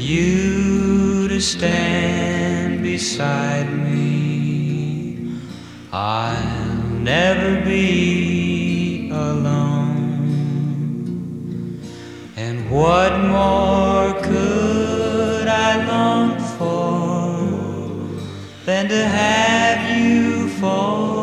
you to stand beside me. I'll never be alone. And what more could I long for than to have you for